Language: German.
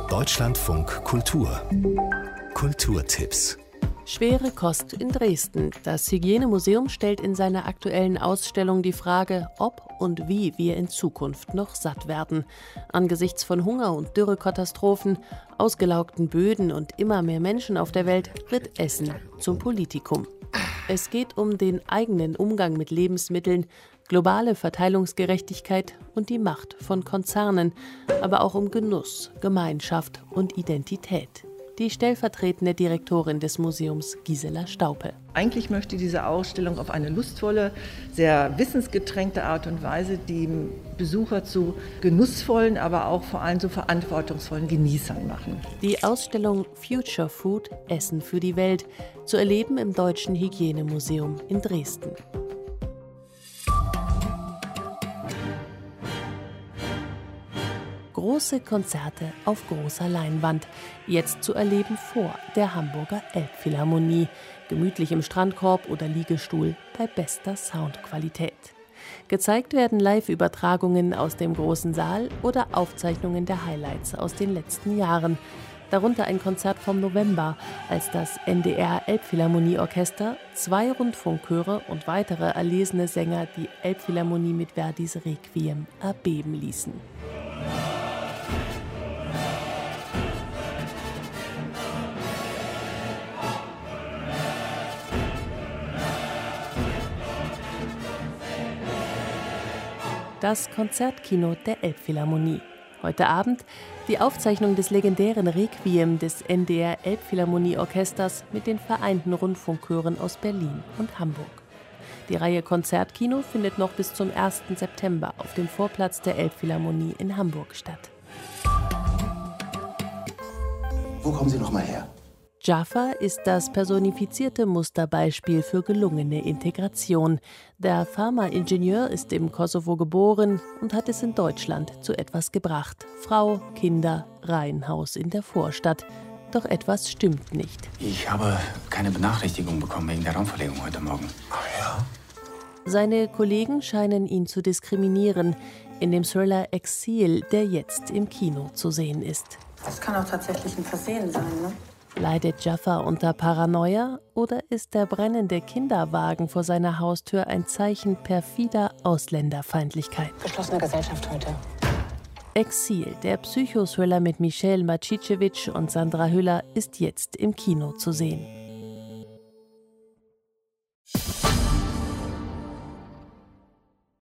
Deutschlandfunk Kultur. Kulturtipps. Schwere Kost in Dresden. Das Hygienemuseum stellt in seiner aktuellen Ausstellung die Frage, ob und wie wir in Zukunft noch satt werden. Angesichts von Hunger- und Dürrekatastrophen, ausgelaugten Böden und immer mehr Menschen auf der Welt wird Essen zum Politikum. Es geht um den eigenen Umgang mit Lebensmitteln, globale Verteilungsgerechtigkeit und die Macht von Konzernen, aber auch um Genuss, Gemeinschaft und Identität. Die stellvertretende Direktorin des Museums, Gisela Staupe. Eigentlich möchte diese Ausstellung auf eine lustvolle, sehr wissensgetränkte Art und Weise die Besucher zu genussvollen, aber auch vor allem zu verantwortungsvollen Genießern machen. Die Ausstellung Future Food – Essen für die Welt zu erleben im Deutschen Hygienemuseum in Dresden. Große Konzerte auf großer Leinwand, jetzt zu erleben vor der Hamburger Elbphilharmonie, gemütlich im Strandkorb oder Liegestuhl bei bester Soundqualität. Gezeigt werden Live-Übertragungen aus dem großen Saal oder Aufzeichnungen der Highlights aus den letzten Jahren, darunter ein Konzert vom November, als das NDR Elbphilharmonieorchester, 2 Rundfunkchöre und weitere erlesene Sänger die Elbphilharmonie mit Verdis Requiem erbeben ließen. Das Konzertkino der Elbphilharmonie. Heute Abend die Aufzeichnung des legendären Requiem des NDR Elbphilharmonieorchesters mit den Vereinten Rundfunkchören aus Berlin und Hamburg. Die Reihe Konzertkino findet noch bis zum 1. September auf dem Vorplatz der Elbphilharmonie in Hamburg statt. Wo kommen Sie noch mal her? Jaffa ist das personifizierte Musterbeispiel für gelungene Integration. Der Pharmaingenieur ist im Kosovo geboren und hat es in Deutschland zu etwas gebracht. Frau, Kinder, Reihenhaus in der Vorstadt. Doch etwas stimmt nicht. Ich habe keine Benachrichtigung bekommen wegen der Raumverlegung heute Morgen. Ach ja? Seine Kollegen scheinen ihn zu diskriminieren. In dem Thriller Exil, der jetzt im Kino zu sehen ist. Das kann auch tatsächlich ein Versehen sein, ne? Leidet Jaffa unter Paranoia oder ist der brennende Kinderwagen vor seiner Haustür ein Zeichen perfider Ausländerfeindlichkeit? Geschlossene Gesellschaft heute. Exil, der Psychothriller mit Michelle Macicevic und Sandra Hüller, ist jetzt im Kino zu sehen.